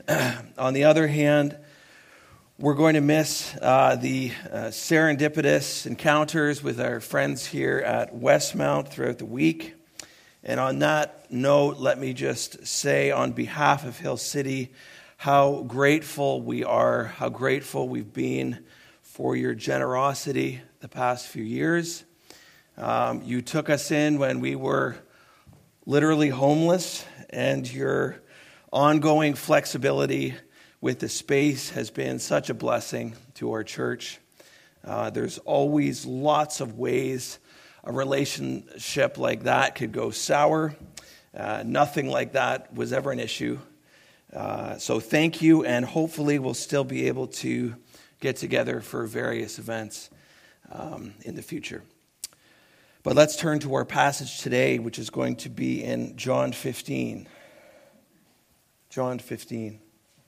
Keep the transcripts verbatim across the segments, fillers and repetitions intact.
On the other hand, we're going to miss uh, the uh, serendipitous encounters with our friends here at Westmount throughout the week. And on that note, let me just say on behalf of Hill City how grateful we are, how grateful we've been for your generosity the past few years. Um, you took us in when we were literally homeless, and your ongoing flexibility with the space has been such a blessing to our church. Uh, there's always lots of ways a relationship like that could go sour. Uh, nothing like that was ever an issue. Uh, so thank you, and hopefully we'll still be able to get together for various events um, in the future. But let's turn to our passage today, which is going to be in John fifteen. John fifteen.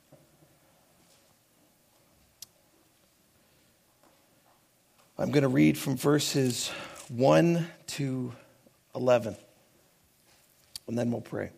I'm going to read from verses one to eleven, and then we'll pray.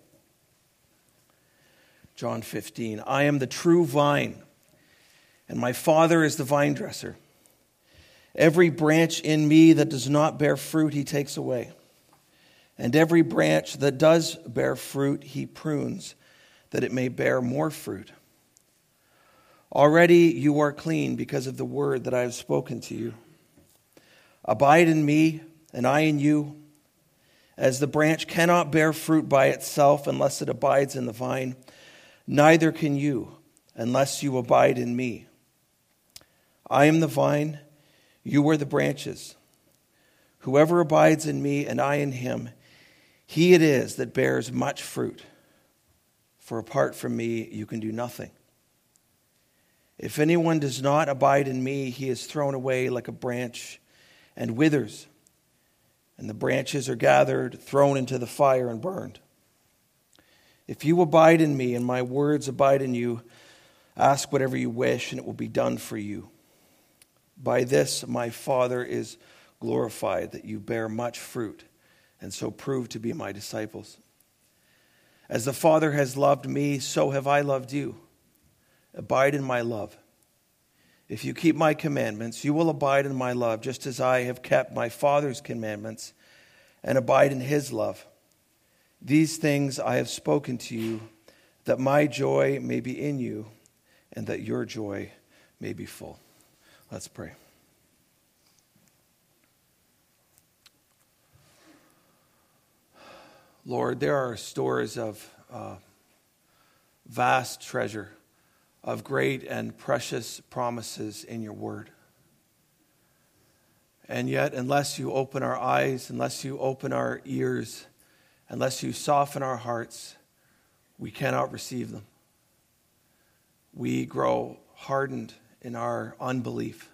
John fifteen. I am the true vine, and my Father is the vine dresser. Every branch in me that does not bear fruit, he takes away. And every branch that does bear fruit, he prunes, that it may bear more fruit. Already you are clean because of the word that I have spoken to you. Abide in me, and I in you. As the branch cannot bear fruit by itself unless it abides in the vine, neither can you unless you abide in me. I am the vine, you are the branches. Whoever abides in me and I in him, he it is that bears much fruit. For apart from me, you can do nothing. If anyone does not abide in me, he is thrown away like a branch and withers. And the branches are gathered, thrown into the fire and burned. If you abide in me and my words abide in you, ask whatever you wish and it will be done for you. By this my Father is glorified, that you bear much fruit, and so prove to be my disciples. As the Father has loved me, so have I loved you. Abide in my love. If you keep my commandments, you will abide in my love, just as I have kept my Father's commandments and abide in his love. These things I have spoken to you, that my joy may be in you, and that your joy may be full. Let's pray. Lord, there are stores of uh, vast treasure, of great and precious promises in your word. And yet, unless you open our eyes, unless you open our ears, unless you soften our hearts, we cannot receive them. We grow hardened in our unbelief.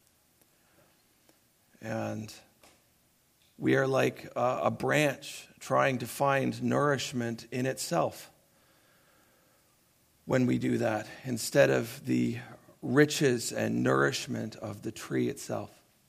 And we are like a, a branch trying to find nourishment in itself when we do that, instead of the riches and nourishment of the tree itself.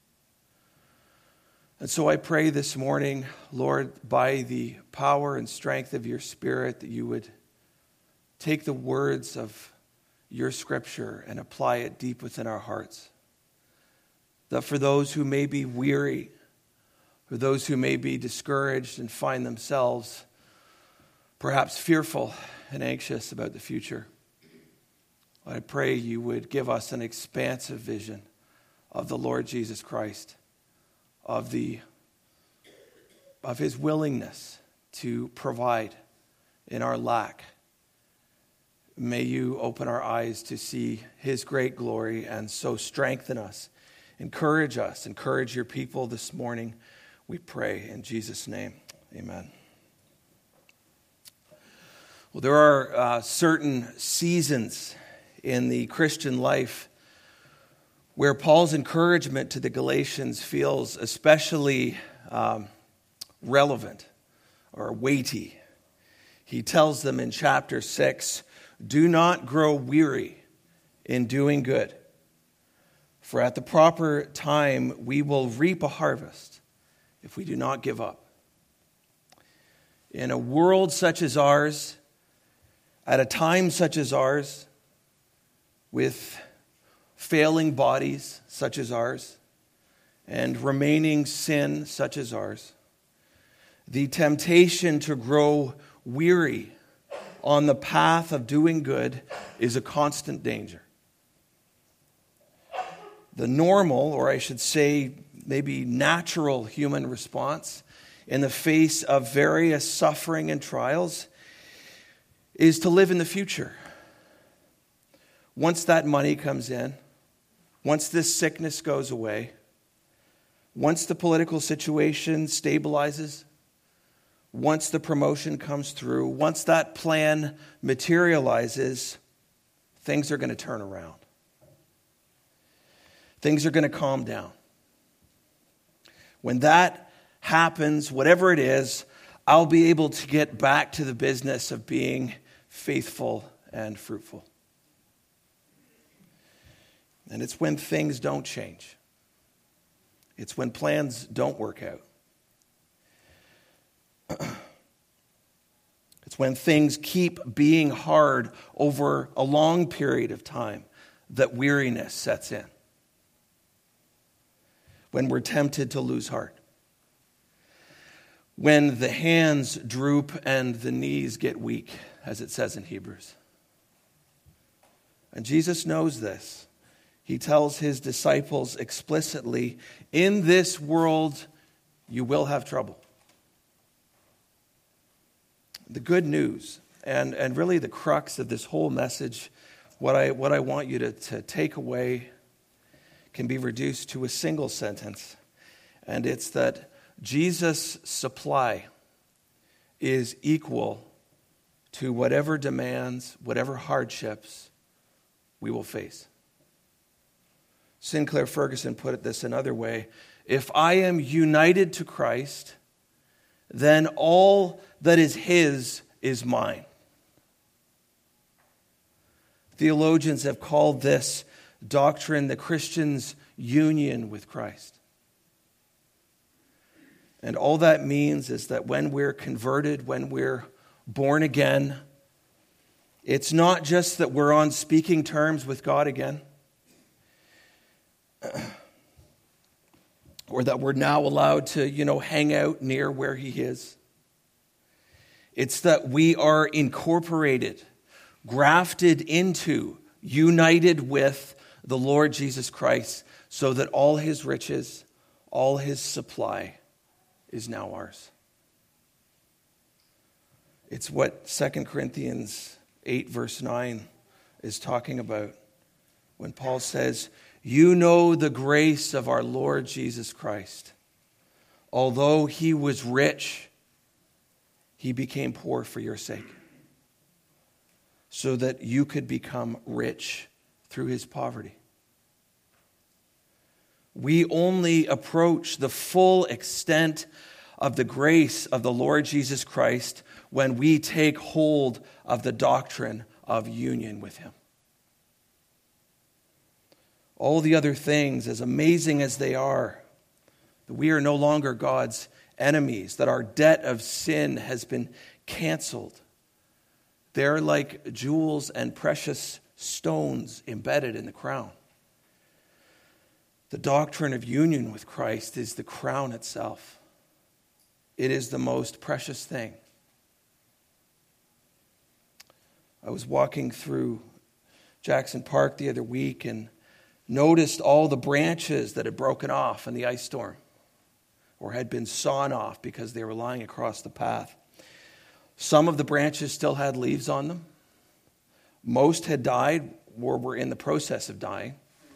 And so I pray this morning, Lord, by the power and strength of your Spirit, that you would take the words of your scripture and apply it deep within our hearts. That for those who may be weary, for those who may be discouraged and find themselves perhaps fearful and anxious about the future, I pray you would give us an expansive vision of the Lord Jesus Christ, of the of his willingness to provide in our lack. May you open our eyes to see his great glory and so strengthen us, encourage us, encourage your people this morning. We pray in Jesus' name. Amen. Well, there are uh, certain seasons in the Christian life where Paul's encouragement to the Galatians feels especially um, relevant or weighty. He tells them in chapter six, "Do not grow weary in doing good, for at the proper time we will reap a harvest if we do not give up." In a world such as ours, At a time such as ours, with failing bodies such as ours, and remaining sin such as ours, the temptation to grow weary on the path of doing good is a constant danger. The normal, or I should say maybe natural human response in the face of various suffering and trials is to live in the future. Once that money comes in, once this sickness goes away, once the political situation stabilizes, once the promotion comes through, once that plan materializes, things are going to turn around. Things are going to calm down. When that happens, whatever it is, I'll be able to get back to the business of being faithful and fruitful. And it's when things don't change. It's when plans don't work out. It's when things keep being hard over a long period of time that weariness sets in. When we're tempted to lose heart. When the hands droop and the knees get weak, as it says in Hebrews. And Jesus knows this. He tells his disciples explicitly, in this world you will have trouble. The good news, and, and really the crux of this whole message, what I, what I want you to, to take away can be reduced to a single sentence. And it's that Jesus' supply is equal to whatever demands, whatever hardships we will face. Sinclair Ferguson put it this another way. If I am united to Christ, then all that is his is mine. Theologians have called this doctrine the Christian's union with Christ. And all that means is that when we're converted, when we're born again, it's not just that we're on speaking terms with God again, or that we're now allowed to, you know, hang out near where he is. It's that we are incorporated, grafted into, united with the Lord Jesus Christ, so that all his riches, all his supply is now ours. It's what Second Corinthians eight verse nine is talking about when Paul says, you know the grace of our Lord Jesus Christ. Although he was rich, he became poor for your sake, so that you could become rich through his poverty. We only approach the full extent of the grace of the Lord Jesus Christ when we take hold of the doctrine of union with him. All the other things, as amazing as they are, that we are no longer God's enemies, that our debt of sin has been canceled. They're like jewels and precious stones embedded in the crown. The doctrine of union with Christ is the crown itself. It is the most precious thing. I was walking through Jackson Park the other week and noticed all the branches that had broken off in the ice storm or had been sawn off because they were lying across the path. Some of the branches still had leaves on them. Most had died or were in the process of dying.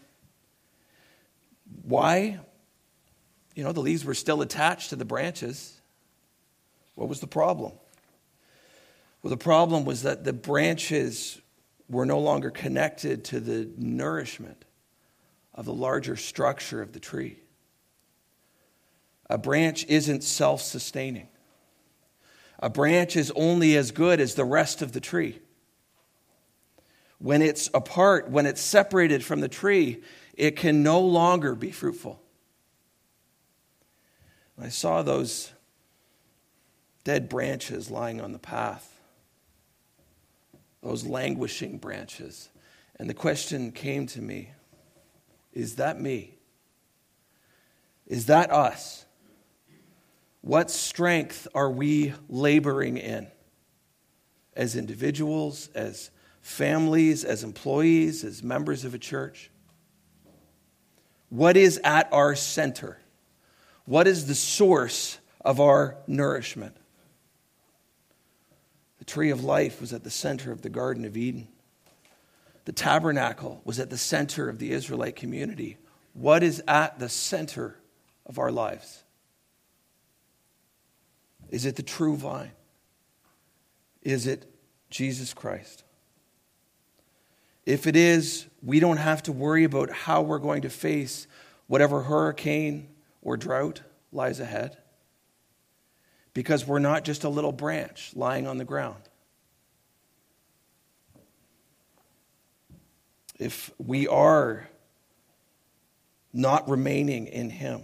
Why? You know, the leaves were still attached to the branches. What was the problem? Well, the problem was that the branches were no longer connected to the nourishment of the larger structure of the tree. A branch isn't self-sustaining. A branch is only as good as the rest of the tree. When it's apart, when it's separated from the tree, it can no longer be fruitful. I saw those dead branches lying on the path. those languishing branches. And the question came to me, is that me? Is that us? What strength are we laboring in as individuals, as families, as employees, as members of a church? What is at our center? What is the source of our nourishment? The tree of life was at the center of the Garden of Eden. The tabernacle was at the center of the Israelite community. What is at the center of our lives? Is it the true vine? Is it Jesus Christ? If it is, we don't have to worry about how we're going to face whatever hurricane or drought lies ahead, because we're not just a little branch lying on the ground. If we are not remaining in Him,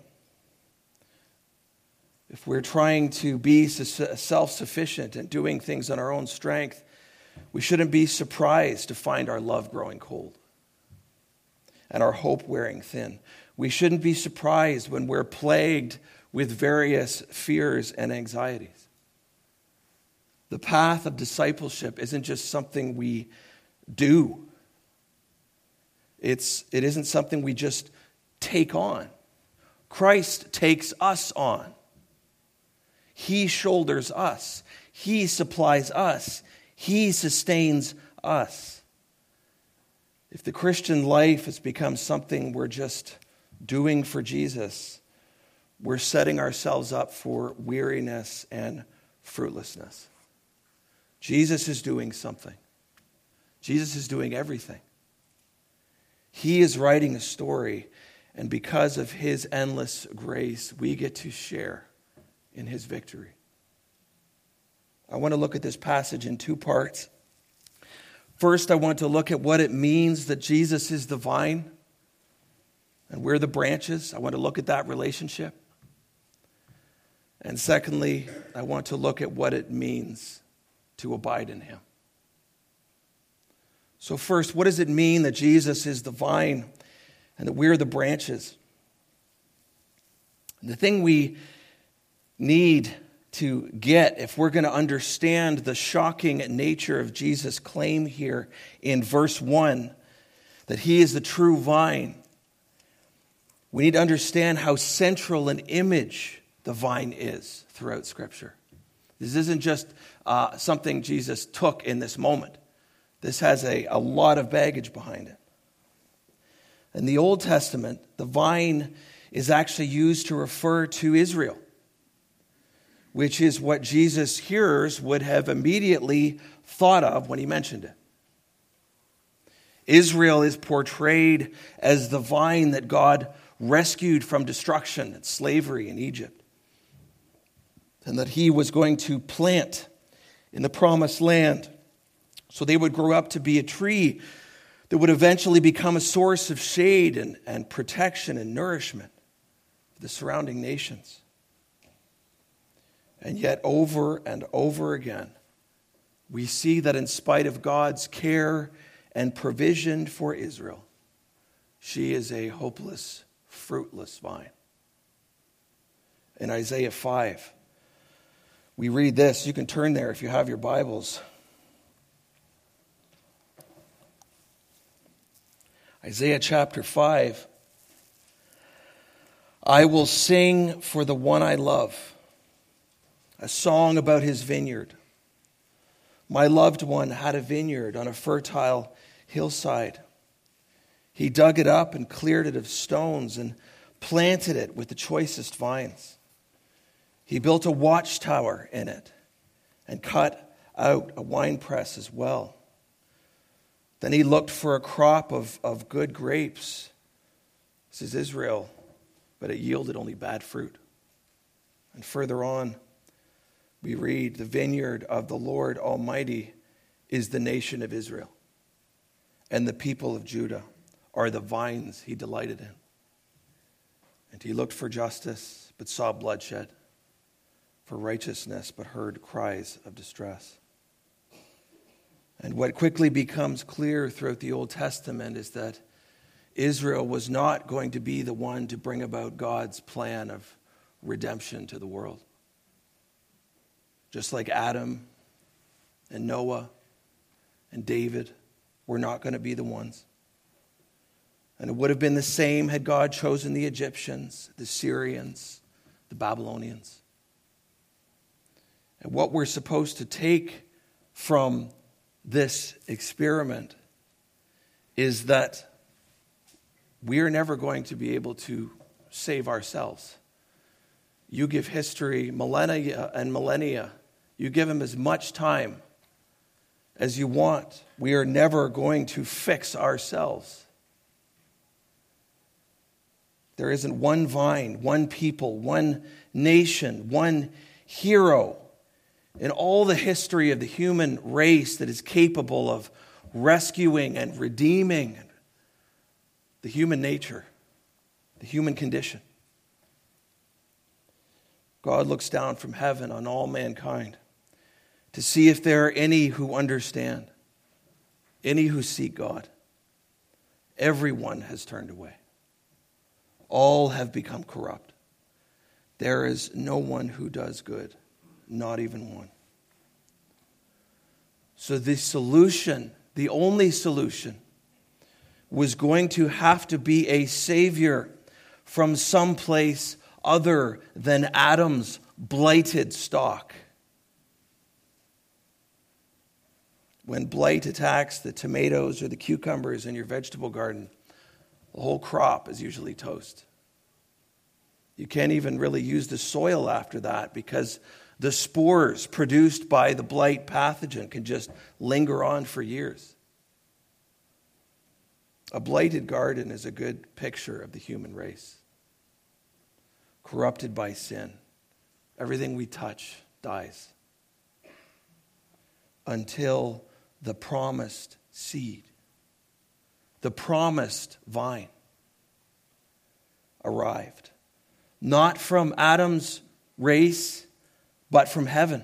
if we're trying to be self-sufficient and doing things on our own strength, we shouldn't be surprised to find our love growing cold and our hope wearing thin. We shouldn't be surprised when we're plagued with various fears and anxieties. The path of discipleship isn't just something we do. It's, it isn't something we just take on. Christ takes us on. He shoulders us. He supplies us. He sustains us. If the Christian life has become something we're just doing for Jesus, we're setting ourselves up for weariness and fruitlessness. Jesus is doing something. Jesus is doing everything. He is writing a story, and because of His endless grace, we get to share in His victory. I want to look at this passage in two parts. First, I want to look at what it means that Jesus is the vine and we're the branches. I want to look at that relationship. And secondly, I want to look at what it means to abide in Him. So first, what does it mean that Jesus is the vine and that we're the branches? The thing we need to get, if we're going to understand the shocking nature of Jesus' claim here in verse one, that He is the true vine, we need to understand how central an image the vine is throughout Scripture. This isn't just uh, something Jesus took in this moment. This has a, a lot of baggage behind it. In the Old Testament, the vine is actually used to refer to Israel, which is what Jesus' hearers would have immediately thought of when He mentioned it. Israel is portrayed as the vine that God rescued from destruction and slavery in Egypt, and that He was going to plant in the promised land so they would grow up to be a tree that would eventually become a source of shade and, and protection and nourishment for the surrounding nations. And yet, over and over again, we see that in spite of God's care and provision for Israel, she is a hopeless, fruitless vine. In Isaiah five, we read this. You can turn there if you have your Bibles. Isaiah chapter five. I will sing for the one I love, a song about his vineyard. My loved one had a vineyard on a fertile hillside. He dug it up and cleared it of stones and planted it with the choicest vines. He built a watchtower in it and cut out a winepress as well. Then he looked for a crop of, of good grapes. This is Israel, but it yielded only bad fruit. And further on, we read, the vineyard of the Lord Almighty is the nation of Israel, and the people of Judah are the vines He delighted in. And he looked for justice, but saw bloodshed, for righteousness, but heard cries of distress. And what quickly becomes clear throughout the Old Testament is that Israel was not going to be the one to bring about God's plan of redemption to the world. Just like Adam and Noah and David were not going to be the ones. And it would have been the same had God chosen the Egyptians, the Syrians, the Babylonians. And what we're supposed to take from this experiment is that we are never going to be able to save ourselves. You give history millennia and millennia. You give them as much time as you want. We are never going to fix ourselves. There isn't one vine, one people, one nation, one hero in all the history of the human race that is capable of rescuing and redeeming the human nature, the human condition. God looks down from heaven on all mankind to see if there are any who understand, any who seek God. Everyone has turned away. All have become corrupt. There is no one who does good, not even one. So the solution, the only solution, was going to have to be a Savior from someplace other than Adam's blighted stock. When blight attacks the tomatoes or the cucumbers in your vegetable garden, the whole crop is usually toast. You can't even really use the soil after that because the spores produced by the blight pathogen can just linger on for years. A blighted garden is a good picture of the human race. Corrupted by sin. Everything we touch dies. Until the promised seed, the promised vine, arrived. Not from Adam's race, but from heaven.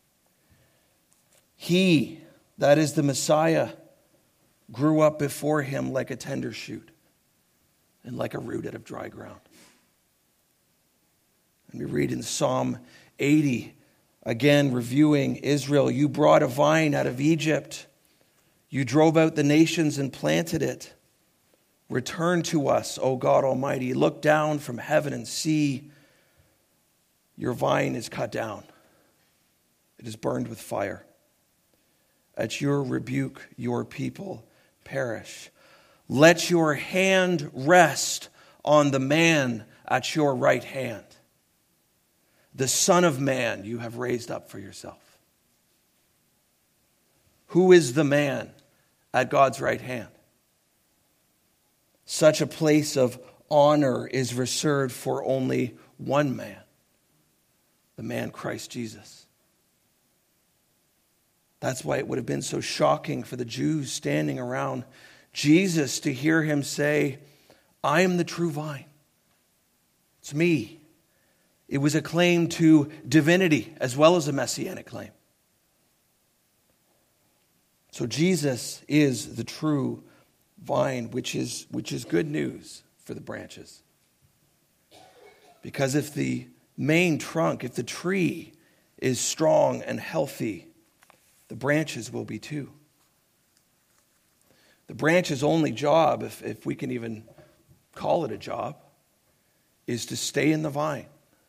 He, that is the Messiah, grew up before him like a tender shoot and like a root out of dry ground. And we read in Psalm eighty, again reviewing Israel, you brought a vine out of Egypt. You drove out the nations and planted it. Return to us, O God Almighty. Look down from heaven and see your vine is cut down. It is burned with fire. At your rebuke, your people perish. Let your hand rest on the man at your right hand. The Son of Man you have raised up for yourself. Who is the man at God's right hand? Such a place of honor is reserved for only one man, the man Christ Jesus. That's why it would have been so shocking for the Jews standing around Jesus to hear him say, I am the true vine. It's me. It was a claim to divinity as well as a messianic claim. So Jesus is the true vine, which is, which is good news for the branches. Because if the main trunk, if the tree is strong and healthy, the branches will be too. The branch's only job, if, if we can even call it a job, is to stay in the vine.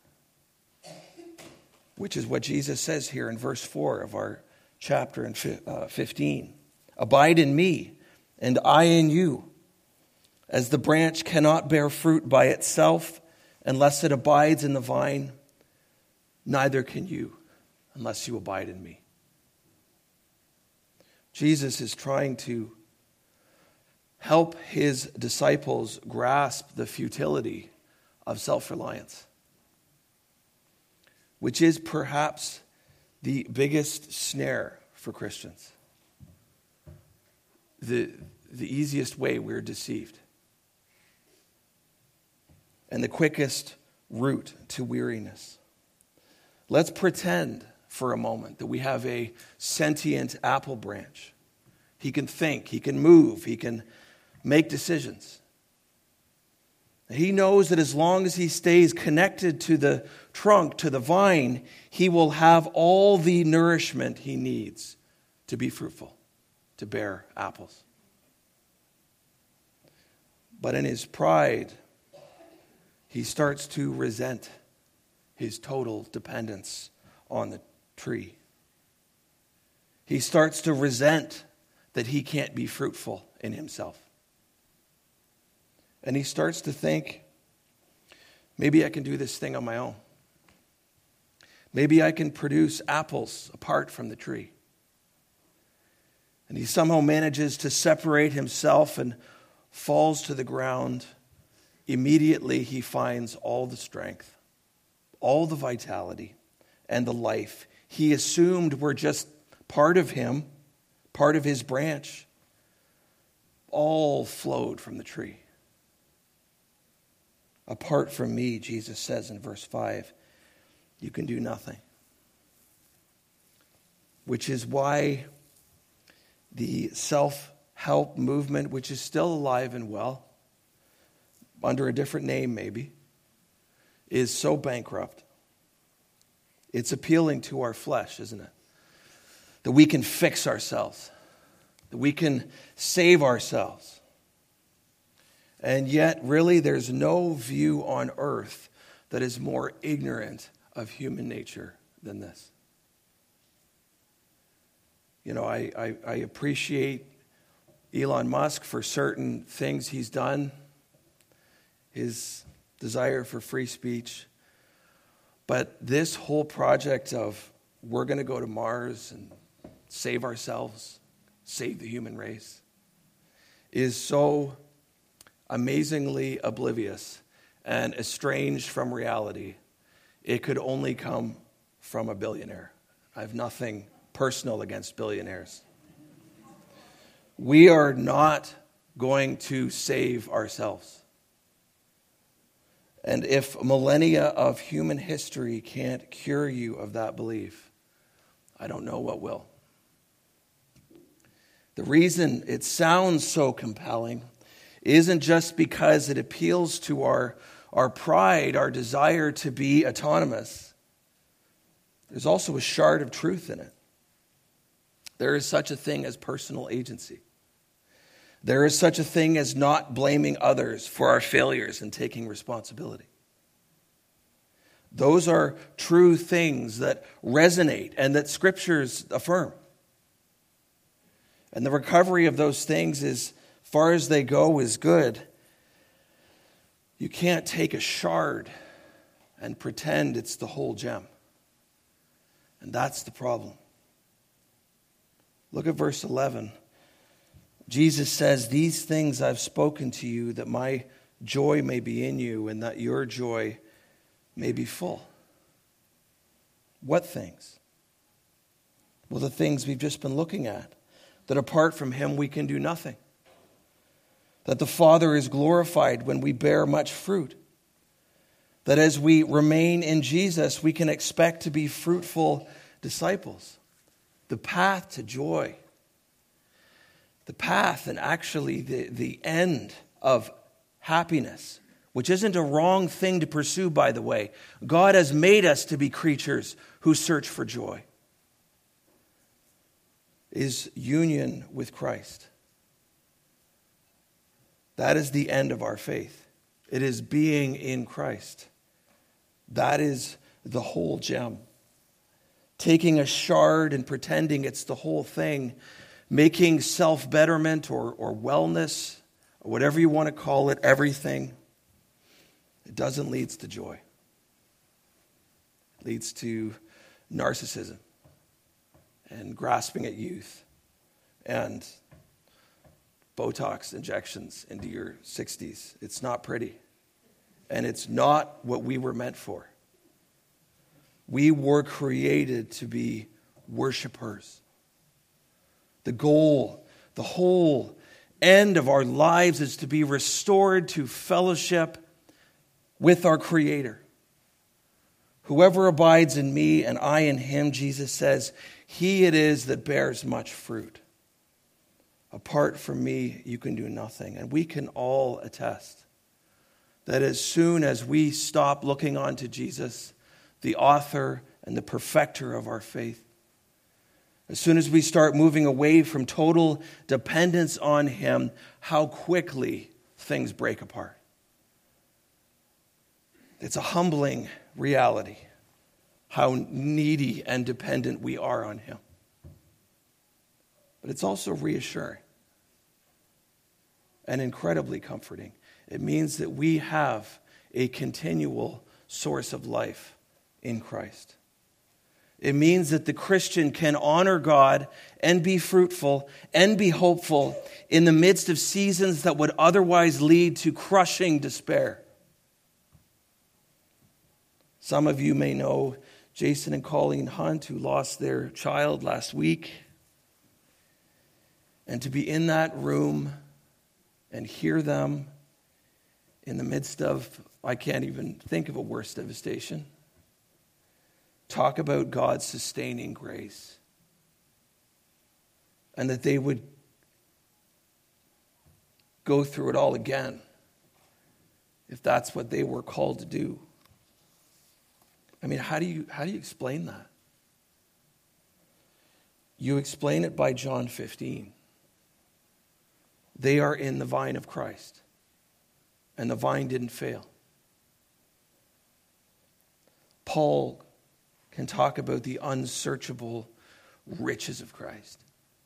Which is what Jesus says here in verse four of our chapter in fifteen. Abide in me, and I in you. As the branch cannot bear fruit by itself unless it abides in the vine, neither can you unless you abide in me. Jesus is trying to help his disciples grasp the futility of self-reliance, which is perhaps the biggest snare for Christians. The, the easiest way we're deceived. And the quickest route to weariness. Let's pretend for a moment that we have a sentient apple branch He can think. He can move. He can make decisions. He knows that as long as he stays connected to the trunk, to the vine, he will have all the nourishment he needs to be fruitful, to bear apples. But in his pride, he starts to resent his total dependence on the tree. He starts to resent that he can't be fruitful in himself. And he starts to think, maybe I can do this thing on my own. Maybe I can produce apples apart from the tree. And he somehow manages to separate himself and falls to the ground. Immediately he finds all the strength, all the vitality, and the life he assumed were just part of him, part of his branch, all flowed from the tree. Apart from me, Jesus says in verse five, you can do nothing. Which is why the self-help movement, which is still alive and well, under a different name maybe, is so bankrupt. It's appealing to our flesh, isn't it? That we can fix ourselves, that we can save ourselves. And yet, really, there's no view on earth that is more ignorant of human nature than this. You know, I, I, I appreciate Elon Musk for certain things he's done, his desire for free speech. But this whole project of we're going to go to Mars and save ourselves, save the human race, is so amazingly oblivious and estranged from reality. It could only come from a billionaire. I have nothing personal against billionaires. We are not going to save ourselves. And if millennia of human history can't cure you of that belief, I don't know what will. The reason it sounds so compelling isn't just because it appeals to our, our pride, our desire to be autonomous. There's also a shard of truth in it. There is such a thing as personal agency. There is such a thing as not blaming others for our failures and taking responsibility. Those are true things that resonate and that scriptures affirm. And the recovery of those things, as far as they go, is good. You can't take a shard and pretend it's the whole gem. And that's the problem. Look at verse eleven. Jesus says, these things I've spoken to you, that my joy may be in you and that your joy may be full. What things? Well, the things we've just been looking at. That apart from him, we can do nothing. That the Father is glorified when we bear much fruit. That as we remain in Jesus, we can expect to be fruitful disciples. The path to joy. The path and actually the, the end of happiness, which isn't a wrong thing to pursue, by the way. God has made us to be creatures who search for joy. Is union with Christ. That is the end of our faith. It is being in Christ. That is the whole gem. Taking a shard and pretending it's the whole thing, making self-betterment or, or wellness, or whatever you want to call it, everything, it doesn't lead to joy. It leads to narcissism and grasping at youth and Botox injections into your sixties. It's not pretty. And it's not what we were meant for. We were created to be worshipers. The goal, the whole end of our lives is to be restored to fellowship with our Creator. Whoever abides in me and I in him, Jesus says, he it is that bears much fruit. apart from me, you can do nothing. And we can all attest that as soon as we stop looking onto Jesus, the author and the perfecter of our faith, as soon as we start moving away from total dependence on him, how quickly things break apart. It's a humbling reality, how needy and dependent we are on him. But it's also reassuring and incredibly comforting. It means that we have a continual source of life in Christ. It means that the Christian can honor God and be fruitful and be hopeful in the midst of seasons that would otherwise lead to crushing despair. Some of you may know Jason and Colleen Hunt, who lost their child last week. And to be in that room and hear them in the midst of, I can't even think of a worse devastation, talk about God's sustaining grace. And that they would go through it all again if that's what they were called to do. I mean, how do you how do you explain that? You explain it by John fifteen. They are in the vine of Christ, and the vine didn't fail. Paul can talk about the unsearchable riches of Christ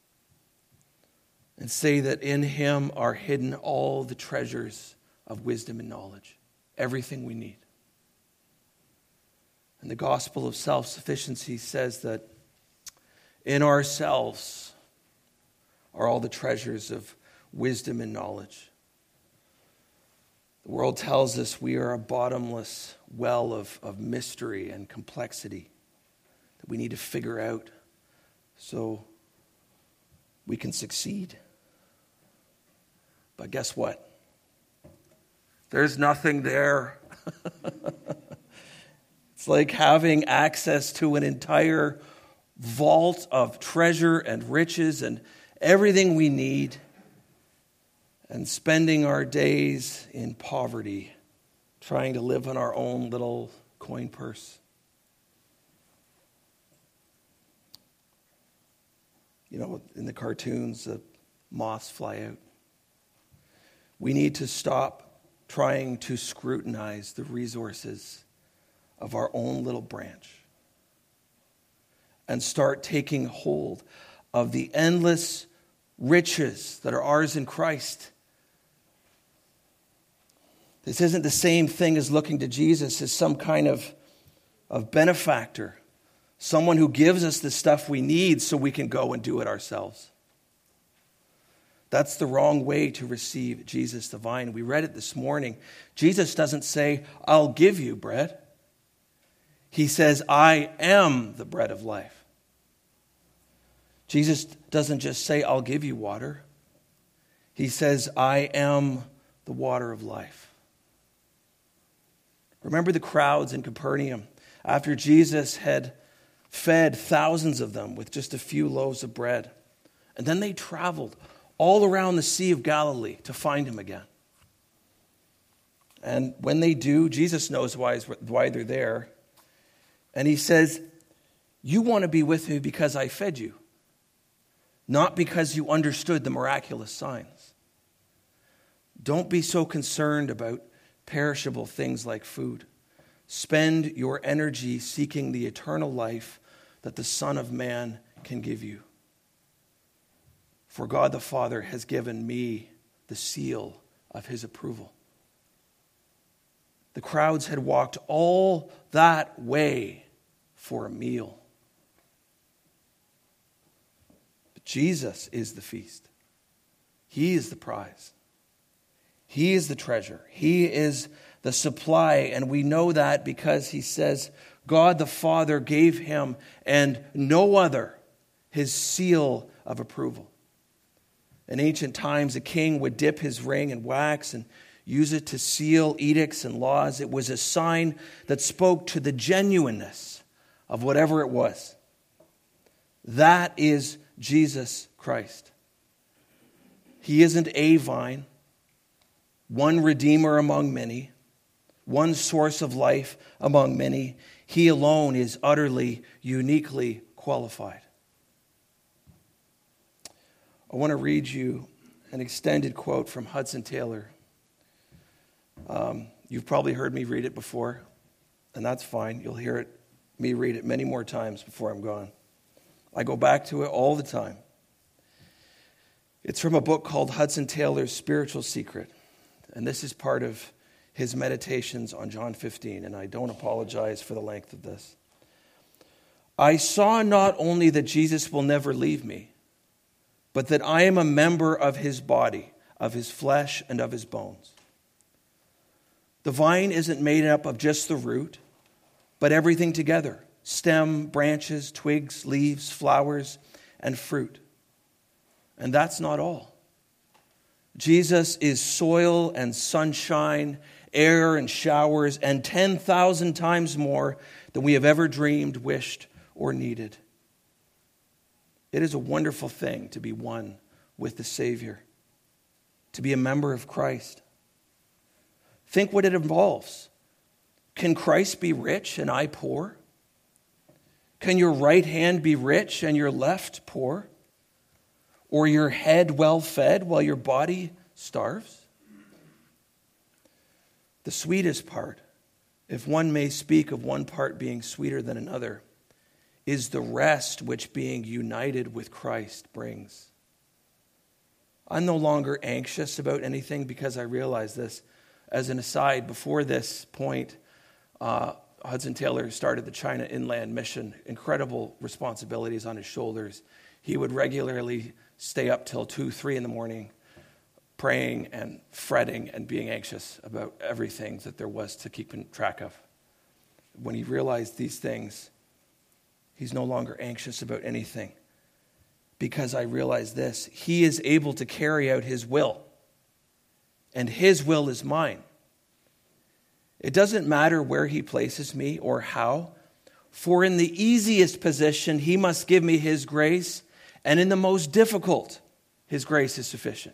and say that in him are hidden all the treasures of wisdom and knowledge, everything we need. And the gospel of self-sufficiency says that in ourselves are all the treasures of wisdom and knowledge. The world tells us we are a bottomless well of, of mystery and complexity that we need to figure out so we can succeed. But guess what? There's nothing there. It's like having access to an entire vault of treasure and riches and everything we need, and spending our days in poverty, trying to live on our own little coin purse. You know, in the cartoons, the moths fly out. We need to stop trying to scrutinize the resources of our own little branch and start taking hold of the endless riches that are ours in Christ. This isn't the same thing as looking to Jesus as some kind of, of benefactor, someone who gives us the stuff we need so we can go and do it ourselves. That's the wrong way to receive Jesus the vine. We read it this morning. Jesus doesn't say, I'll give you bread. He says, I am the bread of life. Jesus doesn't just say, I'll give you water. He says, I am the water of life. Remember the crowds in Capernaum after Jesus had fed thousands of them with just a few loaves of bread. And then they traveled all around the Sea of Galilee to find him again. And when they do, Jesus knows why, why they're there. And he says, you want to be with me because I fed you, not because you understood the miraculous signs. Don't be so concerned about perishable things like food. Spend your energy seeking the eternal life that the Son of Man can give you. For God the Father has given me the seal of his approval. The crowds had walked all that way for a meal. But Jesus is the feast. He is the prize. He is the treasure. He is the supply. And we know that because he says God the Father gave him and no other his seal of approval. In ancient times, a king would dip his ring in wax and use it to seal edicts and laws. It was a sign that spoke to the genuineness of whatever it was. That is Jesus Christ. He isn't a vine, one redeemer among many, one source of life among many. He alone is utterly, uniquely qualified. I want to read you an extended quote from Hudson Taylor. Um, you've probably heard me read it before, and that's fine. You'll hear it, me read it many more times before I'm gone. I go back to it all the time. It's from a book called Hudson Taylor's Spiritual Secret, and this is part of his meditations on John fifteen, and I don't apologize for the length of this. I saw not only that Jesus will never leave me, but that I am a member of his body, of his flesh, and of his bones. The vine isn't made up of just the root, but everything together: stem, branches, twigs, leaves, flowers, and fruit. And that's not all. Jesus is soil and sunshine, air and showers, and ten thousand times more than we have ever dreamed, wished, or needed. It is a wonderful thing to be one with the Savior, to be a member of Christ. Think what it involves. Can Christ be rich and I poor? Can your right hand be rich and your left poor? Or your head well fed while your body starves? The sweetest part, if one may speak of one part being sweeter than another, is the rest which being united with Christ brings. I'm no longer anxious about anything because I realize this. As an aside, before this point, uh, Hudson Taylor started the China Inland Mission. Incredible responsibilities on his shoulders. He would regularly stay up till two, three in the morning, praying and fretting and being anxious about everything that there was to keep track of. When he realized these things, he's no longer anxious about anything, because I realize this: he is able to carry out his will, and his will is mine. It doesn't matter where he places me or how, for in the easiest position he must give me his grace, and in the most difficult his grace is sufficient.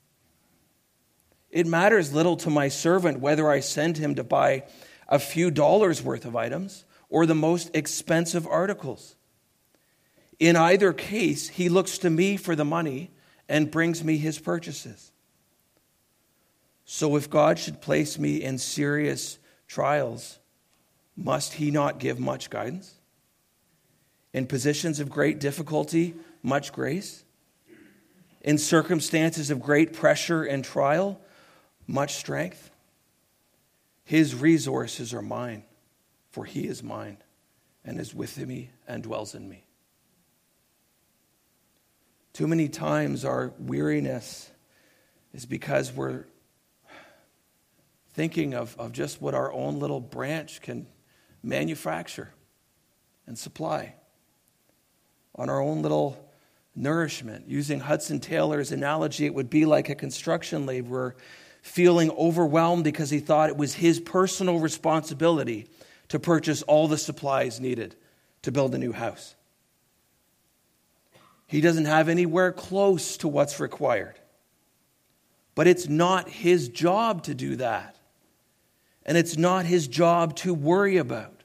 It matters little to my servant whether I send him to buy a few dollars worth of items or the most expensive articles. In either case, he looks to me for the money and brings me his purchases. So if God should place me in serious trials, must he not give much guidance? In positions of great difficulty, much grace? In circumstances of great pressure and trial, much strength? His resources are mine, for he is mine and is with me and dwells in me. Too many times our weariness is because we're thinking of, of just what our own little branch can manufacture and supply, on our own little nourishment. Using Hudson Taylor's analogy, it would be like a construction laborer feeling overwhelmed because he thought it was his personal responsibility to purchase all the supplies needed to build a new house. He doesn't have anywhere close to what's required. But it's not his job to do that. And it's not his job to worry about.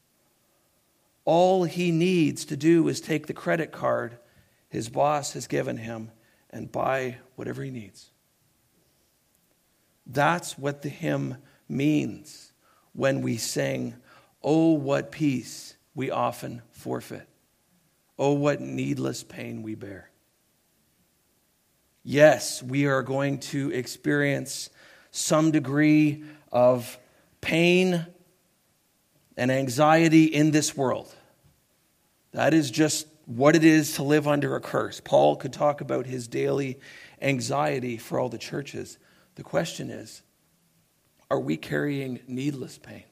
All he needs to do is take the credit card his boss has given him and buy whatever he needs. That's what the hymn means when we sing, "Oh, what peace we often forfeit. Oh, what needless pain we bear." Yes, we are going to experience some degree of pain and anxiety in this world. That is just what it is to live under a curse. Paul could talk about his daily anxiety for all the churches. The question is, are we carrying needless pain?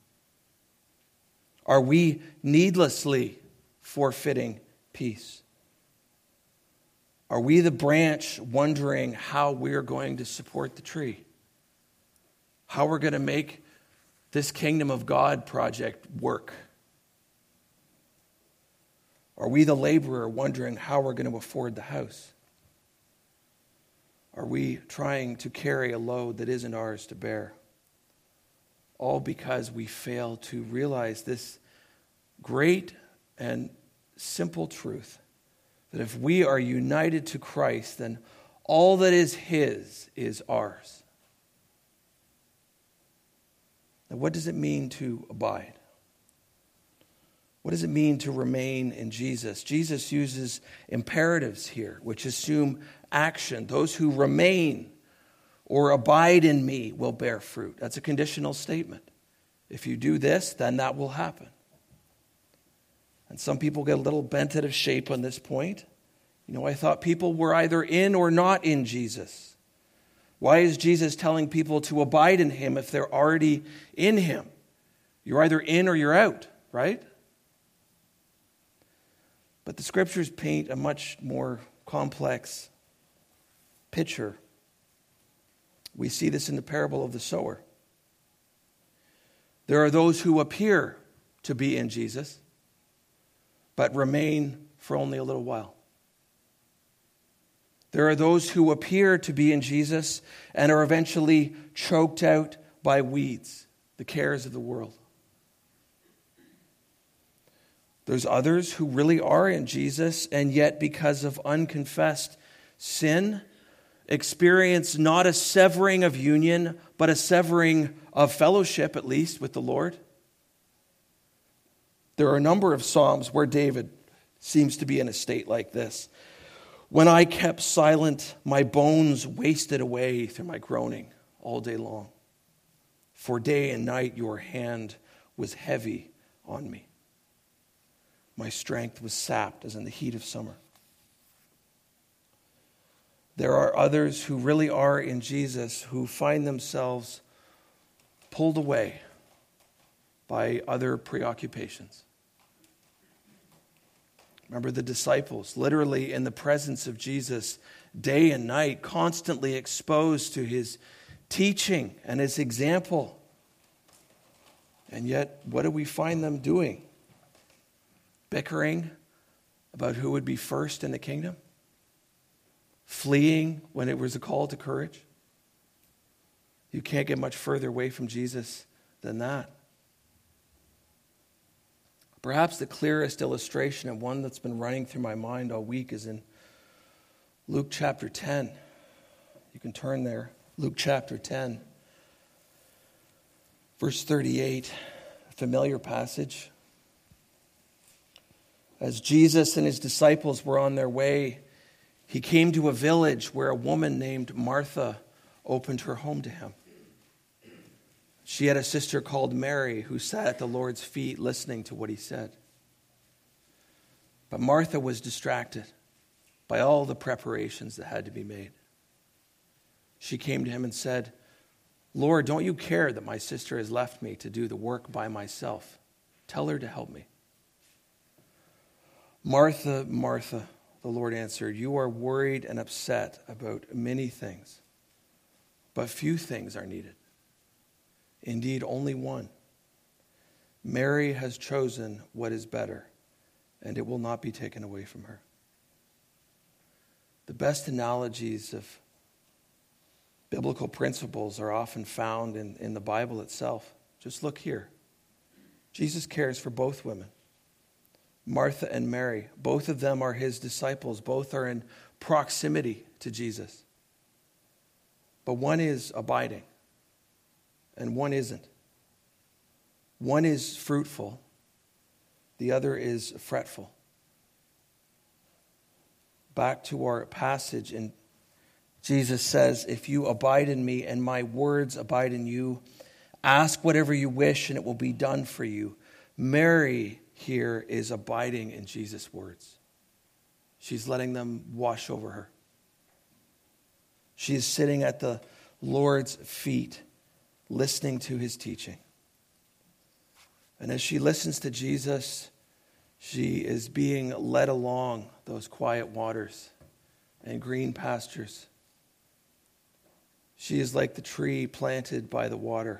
Are we needlessly forfeiting peace? Are we the branch wondering how we're going to support the tree? How we're going to make this kingdom of God project work? Are we the laborer wondering how we're going to afford the house? are we trying to carry a load that isn't ours to bear? All because we fail to realize this great and simple truth that if we are united to Christ, then all that is His is ours. Now, what does it mean to abide? What does it mean to remain in Jesus? Jesus uses imperatives here, which assume action. Those who remain or abide in me will bear fruit. That's a conditional statement. If you do this, then that will happen. And some people get a little bent out of shape on this point. You know, I thought people were either in or not in Jesus. Why is Jesus telling people to abide in Him if they're already in Him? You're either in or you're out, right? But the Scriptures paint a much more complex picture. We see this in the parable of the sower. There are those who appear to be in Jesus, but remain for only a little while. There are those who appear to be in Jesus and are eventually choked out by weeds, the cares of the world. There's others who really are in Jesus, and yet because of unconfessed sin, experience not a severing of union, but a severing of fellowship, at least, with the Lord. There are a number of Psalms where David seems to be in a state like this. When I kept silent, my bones wasted away through my groaning all day long. For day and night your hand was heavy on me. My strength was sapped as in the heat of summer. There are others who really are in Jesus who find themselves pulled away by other preoccupations. Remember the disciples, literally in the presence of Jesus, day and night, constantly exposed to His teaching and His example. And yet, what do we find them doing? Bickering about who would be first in the kingdom? Fleeing when it was a call to courage? You can't get much further away from Jesus than that. Perhaps the clearest illustration, and one that's been running through my mind all week, is in Luke chapter ten. You can turn there. Luke chapter ten, verse thirty-eight, a familiar passage. As Jesus and His disciples were on their way, He came to a village where a woman named Martha opened her home to Him. She had a sister called Mary who sat at the Lord's feet listening to what He said. But Martha was distracted by all the preparations that had to be made. She came to Him and said, Lord, don't you care that my sister has left me to do the work by myself? Tell her to help me. Martha, Martha, the Lord answered, you are worried and upset about many things, but few things are needed. Indeed, only one. Mary has chosen what is better, and it will not be taken away from her. The best analogies of biblical principles are often found in, in the Bible itself. Just look here. Jesus cares for both women, Martha and Mary. Both of them are His disciples. Both are in proximity to Jesus. But one is abiding, and one isn't. One is fruitful, the other is fretful. Back to our passage, and Jesus says, if you abide in me and my words abide in you, ask whatever you wish and it will be done for you. Mary here is abiding in Jesus' words. She's letting them wash over her. She is sitting at the Lord's feet, listening to His teaching. And as she listens to Jesus, she is being led along those quiet waters and green pastures. She is like the tree planted by the water.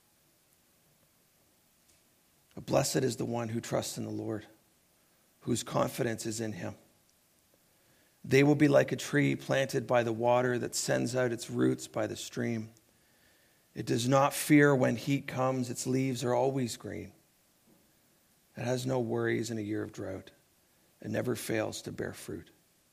Blessed is the one who trusts in the Lord, whose confidence is in Him. They will be like a tree planted by the water that sends out its roots by the stream. It does not fear when heat comes. Its leaves are always green. It has no worries in a year of drought. It never fails to bear fruit.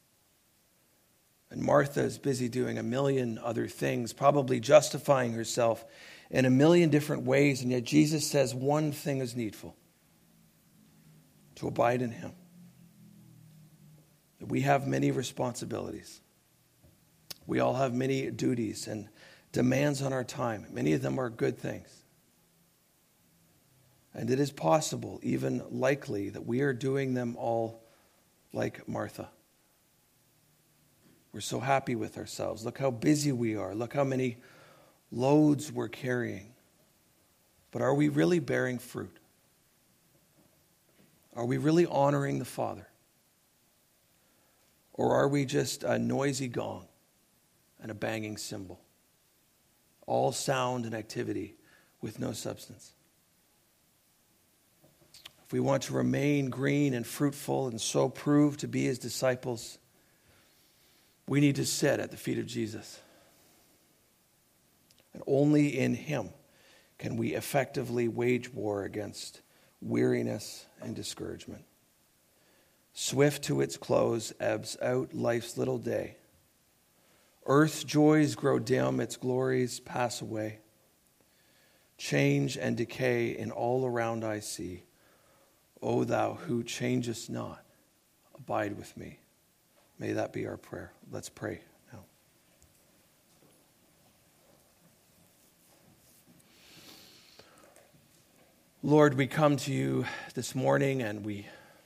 And Martha is busy doing a million other things, probably justifying herself in a million different ways, and yet Jesus says one thing is needful: to abide in him. We have many responsibilities. We all have many duties and demands on our time. Many of them are good things. And it is possible, even likely, that we are doing them all like Martha. We're so happy with ourselves. Look how busy we are. Look how many loads we're carrying. But are we really bearing fruit? Are we really honoring the Father? Or are we just a noisy gong and a banging cymbal? All sound and activity with no substance. If we want to remain green and fruitful and so prove to be his disciples, we need to sit at the feet of Jesus. And only in him can we effectively wage war against weariness and discouragement. Swift to its close ebbs out life's little day. Earth's joys grow dim, its glories pass away. Change and decay in all around I see. O thou who changest not, abide with me. May that be our prayer. Let's pray now. Lord, we come to you this morning and we,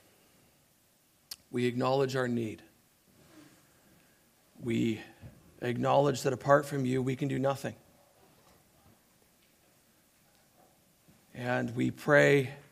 we acknowledge our need. We acknowledge that apart from you, we can do nothing. And we pray